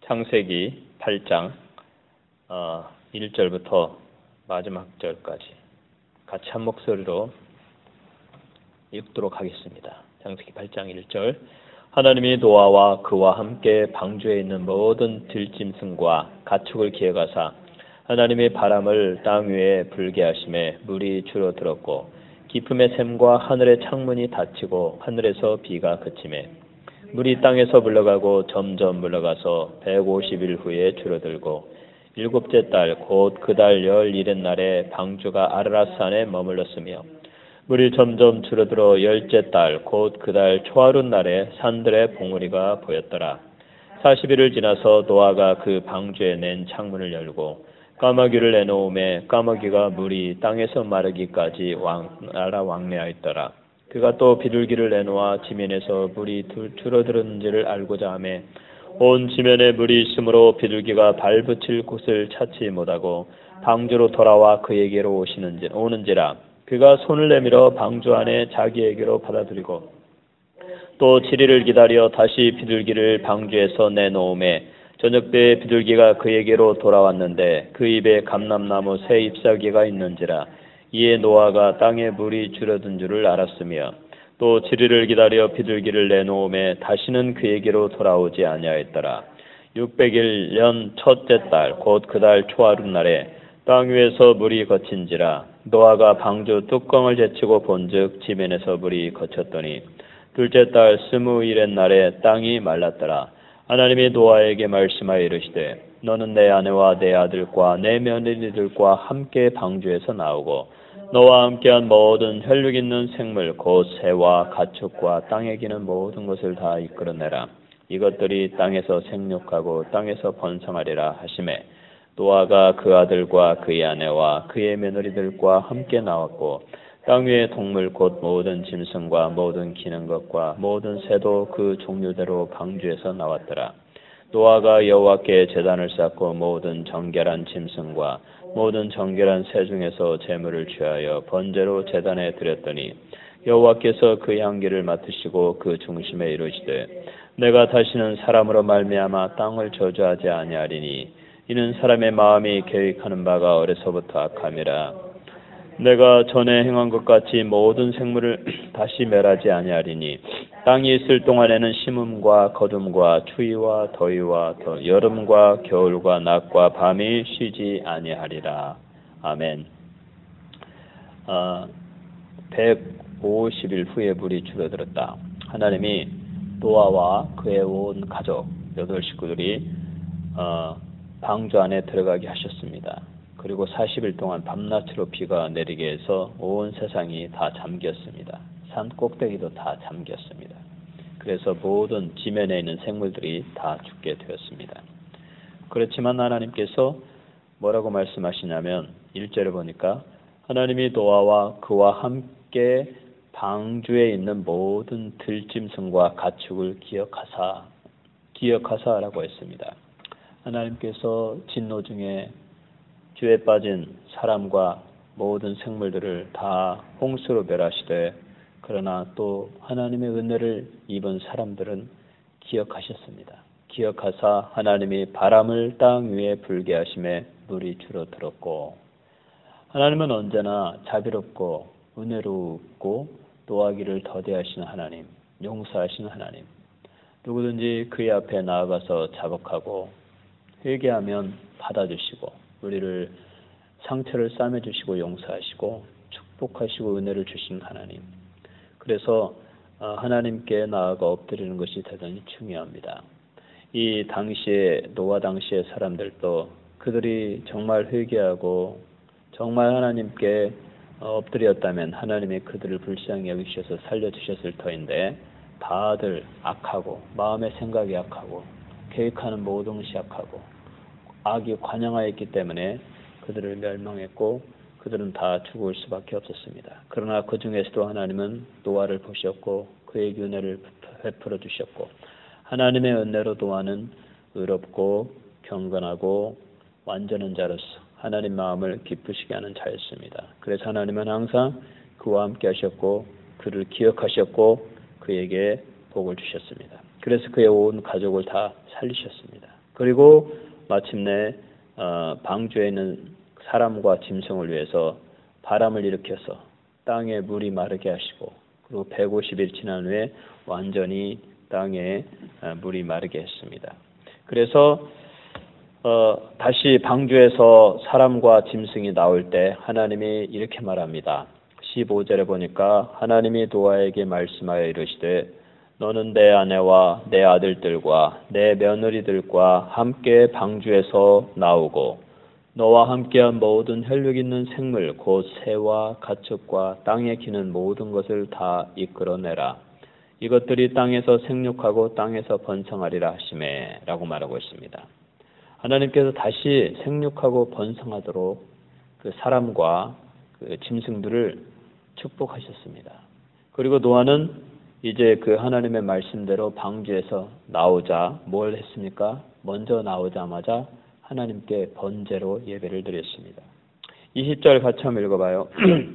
창세기 8장 1절부터 마지막 절까지 같이 한 목소리로 읽도록 하겠습니다. 창세기 8장 1절. 하나님이 노아와 그와 함께 방주에 있는 모든 들짐승과 가축을 기억하사 하나님이 바람을 땅 위에 불게 하심에 물이 줄어들었고 깊음의 샘과 하늘의 창문이 닫히고 하늘에서 비가 그치매 물이 땅에서 물러가고 점점 물러가서 150일 후에 줄어들고 일곱째 달 곧 그 달 11의 날에 방주가 아르랏산에 머물렀으며 물이 점점 줄어들어 10째 달 곧 그 달 초하룻 날에 산들의 봉우리가 보였더라. 40일을 지나서 노아가 그 방주에 낸 창문을 열고 까마귀를 내놓음에 까마귀가 물이 땅에서 마르기까지 날아 왕래하였더라. 그가 또 비둘기를 내놓아 지면에서 물이 줄어드는지를 알고자 하며 온 지면에 물이 있으므로 비둘기가 발붙일 곳을 찾지 못하고 방주로 돌아와 그에게로 오는지라. 그가 손을 내밀어 방주 안에 자기에게로 받아들이고 또 7일을 기다려 다시 비둘기를 방주에서 내놓음에 저녁때에 비둘기가 그에게로 돌아왔는데 그 입에 감람나무 새 잎사귀가 있는지라. 이에 노아가 땅에 물이 줄어든 줄을 알았으며 또 7일을 기다려 비둘기를 내놓음에 다시는 그에게로 돌아오지 아니하였더라. 600일 첫째 달 곧 그 달 초하룻 날에 땅 위에서 물이 거친지라. 노아가 방주 뚜껑을 제치고 본즉 지면에서 물이 거쳤더니 둘째 달 20일의 날에 땅이 말랐더라. 하나님이 노아에게 말씀하여 이르시되 너는 내 아내와 내 아들과 내 며느리들과 함께 방주에서 나오고 너와 함께한 모든 혈육 있는 생물 곧 새와 가축과 땅에 기는 모든 것을 다 이끌어내라. 이것들이 땅에서 생육하고 땅에서 번성하리라 하시매 노아가 그 아들과 그의 아내와 그의 며느리들과 함께 나왔고 땅 위의 동물 곧 모든 짐승과 모든 기는 것과 모든 새도 그 종류대로 방주에서 나왔더라. 노아가 여호와께 제단을 쌓고 모든 정결한 짐승과 모든 정결한 새 중에서 제물을 취하여 번제로 제단에 드렸더니 여호와께서 그 향기를 맡으시고 그 중심에 이르시되 내가 다시는 사람으로 말미암아 땅을 저주하지 아니하리니 이는 사람의 마음이 계획하는 바가 어려서부터 악함이라. 내가 전에 행한 것 같이 모든 생물을 다시 멸하지 아니하리니 땅이 있을 동안에는 심음과 거둠과 추위와 더위와 여름과 겨울과 낮과 밤이 쉬지 아니하리라. 아멘. 150일 후에 물이 줄어들었다. 하나님이 노아와 그의 온 가족 8식구들이 방주 안에 들어가게 하셨습니다. 그리고 40일 동안 밤낮으로 비가 내리게 해서 온 세상이 다 잠겼습니다. 산 꼭대기도 다 잠겼습니다. 그래서 모든 지면에 있는 생물들이 다 죽게 되었습니다. 그렇지만 하나님께서 뭐라고 말씀하시냐면 1절에 보니까 하나님이 노아와 그와 함께 방주에 있는 모든 들짐승과 가축을 기억하사라고 했습니다. 하나님께서 진노 중에 죄에 빠진 사람과 모든 생물들을 다 홍수로 멸하시되 그러나 또 하나님의 은혜를 입은 사람들은 기억하셨습니다. 기억하사 하나님이 바람을 땅 위에 불게 하심에 물이 줄어들었고 하나님은 언제나 자비롭고 은혜롭고 노하기를 더디하시는 하나님, 용서하시는 하나님, 누구든지 그의 앞에 나아가서 자복하고 회개하면 받아주시고 우리를 상처를 싸매주시고 용서하시고 축복하시고 은혜를 주신 하나님. 그래서 하나님께 나아가 엎드리는 것이 대단히 중요합니다. 이 당시에 노아 당시의 사람들도 그들이 정말 회개하고 정말 하나님께 엎드렸다면 하나님이 그들을 불쌍히 여기셔서 살려주셨을 터인데 다들 악하고 마음의 생각이 악하고 계획하는 모든 것이 악하고 악이 관영하였기 때문에 그들을 멸망했고 그들은 다 죽을 수밖에 없었습니다. 그러나 그 중에서도 하나님은 노아를 보셨고 그에게 은혜를 베풀어 주셨고 하나님의 은혜로 노아는 의롭고 경건하고 완전한 자로서 하나님 마음을 기쁘시게 하는 자였습니다. 그래서 하나님은 항상 그와 함께 하셨고 그를 기억하셨고 그에게 복을 주셨습니다. 그래서 그의 온 가족을 다 살리셨습니다. 그리고 마침내 방주에 있는 사람과 짐승을 위해서 바람을 일으켜서 땅에 물이 마르게 하시고, 그리고 150일 지난 후에 완전히 땅에 물이 마르게 했습니다. 그래서 다시 방주에서 사람과 짐승이 나올 때 하나님이 이렇게 말합니다. 15절에 보니까 하나님이 노아에게 말씀하여 이르시되 너는 내 아내와 내 아들들과 내 며느리들과 함께 방주에서 나오고 너와 함께한 모든 혈육 있는 생물 곧 새와 가축과 땅에 기는 모든 것을 다 이끌어내라. 이것들이 땅에서 생육하고 땅에서 번성하리라 하시매 라고 말하고 있습니다. 하나님께서 다시 생육하고 번성하도록 그 사람과 그 짐승들을 축복하셨습니다. 그리고 노아는 이제 그 하나님의 말씀대로 방주에서 나오자 뭘 했습니까? 먼저 나오자마자 하나님께 번제로 예배를 드렸습니다. 20절 같이 한번 읽어봐요.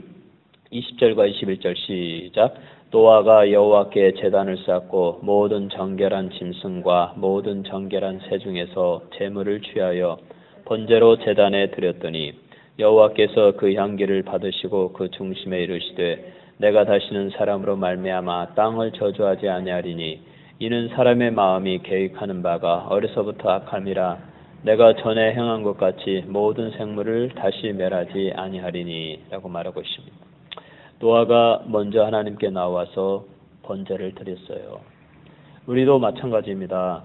20절과 21절 시작. 노아가 여호와께 제단을 쌓고 모든 정결한 짐승과 모든 정결한 새 중에서 제물을 취하여 번제로 제단에 드렸더니 여호와께서 그 향기를 받으시고 그 중심에 이르시되 내가 다시는 사람으로 말미암아 땅을 저주하지 아니하리니 이는 사람의 마음이 계획하는 바가 어려서부터 악함이라 내가 전에 행한 것 같이 모든 생물을 다시 멸하지 아니하리니 라고 말하고 있습니다. 노아가 먼저 하나님께 나와서 번제를 드렸어요. 우리도 마찬가지입니다.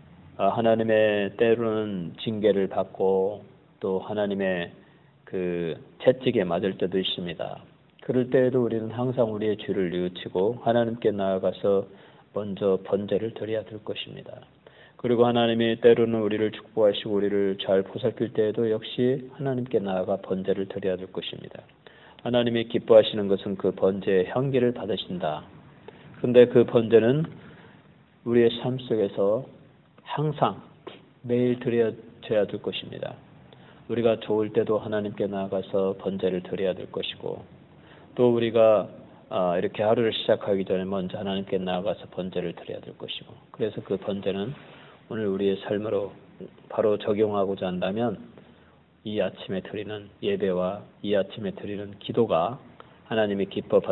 하나님의 때로는 징계를 받고 또 하나님의 그 채찍에 맞을 때도 있습니다. 그럴 때에도 우리는 항상 우리의 죄를 뉘우치고 하나님께 나아가서 먼저 번제를 드려야 될 것입니다. 그리고 하나님이 때로는 우리를 축복하시고 우리를 잘 보살필 때에도 역시 하나님께 나아가 번제를 드려야 될 것입니다. 하나님이 기뻐하시는 것은 그 번제의 향기를 받으신다. 그런데 그 번제는 우리의 삶 속에서 항상 매일 드려야 될 것입니다. 우리가 좋을 때도 하나님께 나아가서 번제를 드려야 될 것이고 또 우리가 이렇게 하루를 시작하기 전에 먼저 하나님께 나아가서 번제를 드려야 될 것이고 그래서 그 번제는 오늘 우리의 삶으로 바로 적용하고자 한다면 이 아침에 드리는 예배와 이 아침에 드리는 기도가 하나님이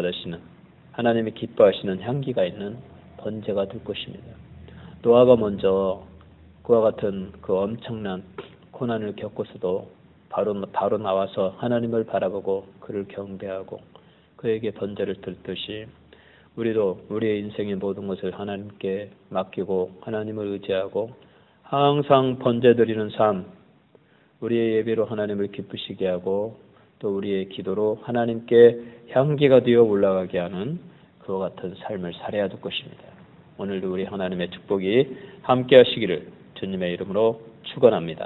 하나님이 기뻐하시는 향기가 있는 번제가 될 것입니다. 노아가 먼저 그와 같은 그 엄청난 고난을 겪고서도 바로 나와서 하나님을 바라보고 그를 경배하고 그에게 번제를 드렸듯이 우리도 우리의 인생의 모든 것을 하나님께 맡기고 하나님을 의지하고 항상 번제 드리는 삶, 우리의 예배로 하나님을 기쁘시게 하고 또 우리의 기도로 하나님께 향기가 되어 올라가게 하는 그와 같은 삶을 살아야 될 것입니다. 오늘도 우리 하나님의 축복이 함께 하시기를 주님의 이름으로 축원합니다.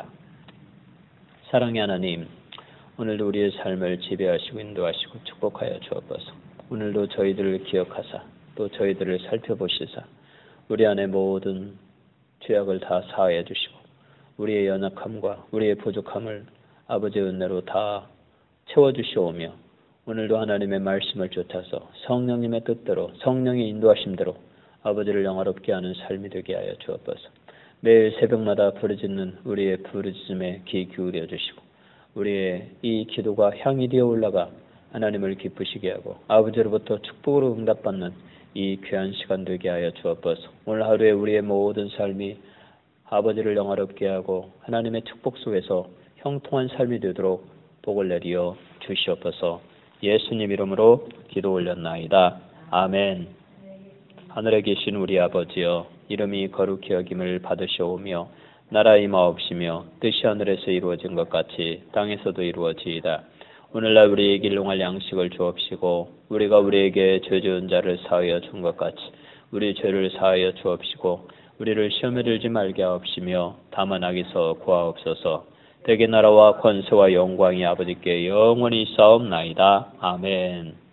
사랑의 하나님, 오늘도 우리의 삶을 지배하시고 인도하시고 축복하여 주옵소서. 오늘도 저희들을 기억하사 또 저희들을 살펴보시사 우리 안에 모든 죄악을 다 사하여 주시고 우리의 연약함과 우리의 부족함을 아버지의 은혜로 다 채워주시오며 오늘도 하나님의 말씀을 쫓아서 성령님의 뜻대로 성령의 인도하심대로 아버지를 영화롭게 하는 삶이 되게 하여 주옵소서. 매일 새벽마다 부르짖는 우리의 부르짖음에 귀 기울여 주시고 우리의 이 기도가 향이 되어 올라가 하나님을 기쁘시게 하고 아버지로부터 축복으로 응답받는 이 귀한 시간 되게 하여 주옵소서. 오늘 하루에 우리의 모든 삶이 아버지를 영화롭게 하고 하나님의 축복 속에서 형통한 삶이 되도록 복을 내리어 주시옵소서. 예수님 이름으로 기도 올렸나이다. 아멘. 하늘에 계신 우리 아버지여, 이름이 거룩히 여김을 받으시오며 나라 임하옵시며 뜻이 하늘에서 이루어진 것 같이 땅에서도 이루어지이다. 오늘날 우리에게 일용할 양식을 주옵시고 우리가 우리에게 죄 지은 자를 사하여 준 것 같이 우리 죄를 사하여 주옵시고 우리를 시험에 들지 말게 하옵시며 다만 악에서 구하옵소서. 대개 나라와 권세와 영광이 아버지께 영원히 있사옵나이다. 아멘.